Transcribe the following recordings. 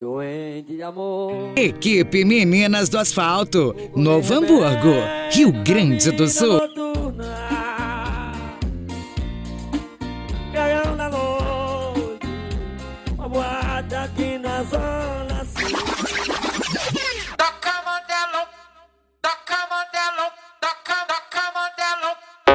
Doente de amor. Equipe Meninas do Asfalto, Novo Hamburgo, Rio Grande do Sul. Caião da noite, uma boate aqui na zona sul. Toca modelo, toca modelo, toca modelo.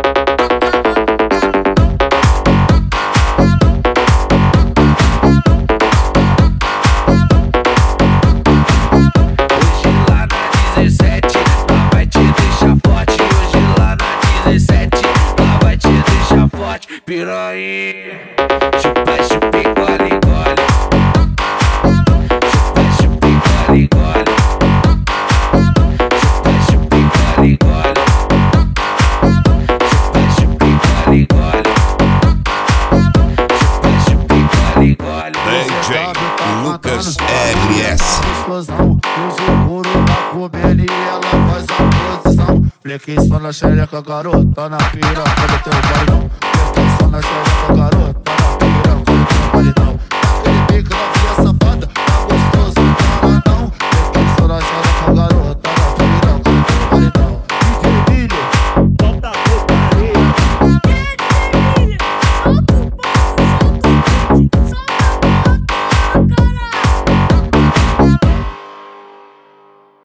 Hoje lá na 17, lá vai te deixar forte. Hoje lá na 17, lá vai te deixar forte. Piranha, chupa, chupa, engole, engole. Chupa, chupa, engole, engole. Chupa, chupa, engole, engole. Chupa, chupa, engole, engole. Chupa, chupa, engole, engole. DJ Lucas LS. Explosão, hoje o couro tá comendo e ela faz a posição. Flequei só na xereca, garota, na piroca do teu bailão. Flequei só na xereca, garota.